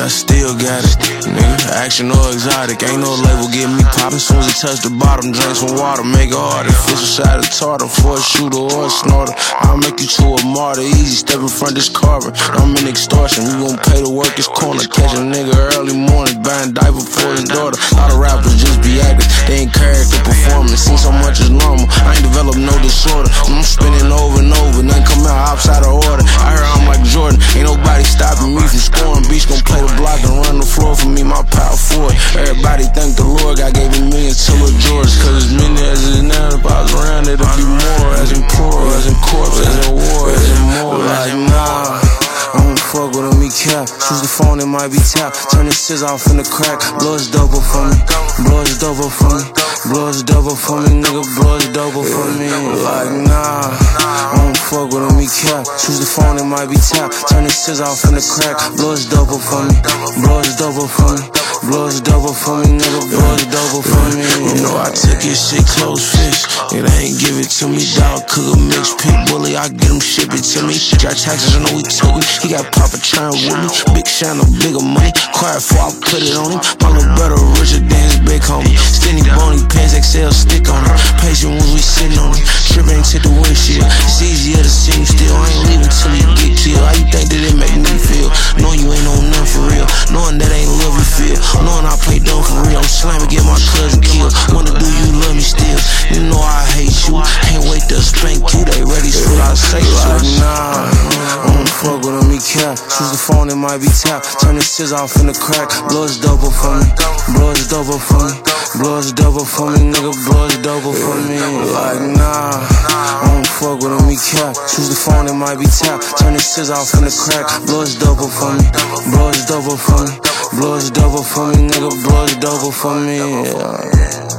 still got it, nigga. Action or exotic, ain't no label get me poppin'. Soon as it touch the bottom, drink some water, make it harder. Fish inside a tartar for a shooter or a snorter. I'll make you to a martyr, easy step in front this carver. I'm in extortion, you gon' pay to work this corner. Catch a nigga early morning, buying diaper for his daughter. All the rappers just be actors, they ain't character performance. Seen so much is normal, I ain't developed no disorder. I'm spinning over and over, nothing come out outside of order. I heard I'm like Jordan, ain't nobody stopping me from scoring. Beach gon' play the block and run the floor for me, my power forward. Everybody thank the Lord, God gave me millions to Lil George. Cause as many as it now, if I was around it'll be more. As in poor, as in corpse, as in war, as in more. Like nah, I don't fuck with him, he cap. Choose the phone, it might be tapped. Turn the scissors off in the crack. Blow his double for me, blow his double for me, blow his double for me, nigga, blow his double for me. Like nah, I don't fuck with him, he cap. Choose the phone, it might be tapped. Turn the scissors off in the crack. Blow his double for me, blow his double for me, blow his double for me, nigga, blow his double for me. You know I took his shit close fish, and they ain't give it to me, dog. Cook a mix, pit bully, I get him, ship it to me. Got taxes, I know he took it. He got Papa trying with me. Big shine, bigger money. Quiet before I put it on him. My little brother richer than his big homie. Skinny bony pants, XL stick on him. Patient when we sitting on him. Trip ain't to the windshield. It's easier to see him still. I ain't leaving till he get killed. How you think that it make me feel? Knowing you ain't on nothing for real. Knowing that ain't love you feel. Knowing I play dumb for real. I'm slamming, get my cousin killed. Wonder do you love me still? You know I hate you. Can't wait to spank you. They ready for what I say. Like nah, I don't fuck with him, he cap. Choose the phone, it might be tapped. Turn the scissors off in the crack. Blow his double for me, blow his double for me, blow his double for me, nigga, blow his double for me. Like nah, I don't fuck with him, he cap. Choose the phone, it might be tapped. Turn the scissors off in the crack. Blow his double for me, blow his double for me, blow his double for me, nigga, blow his double for me.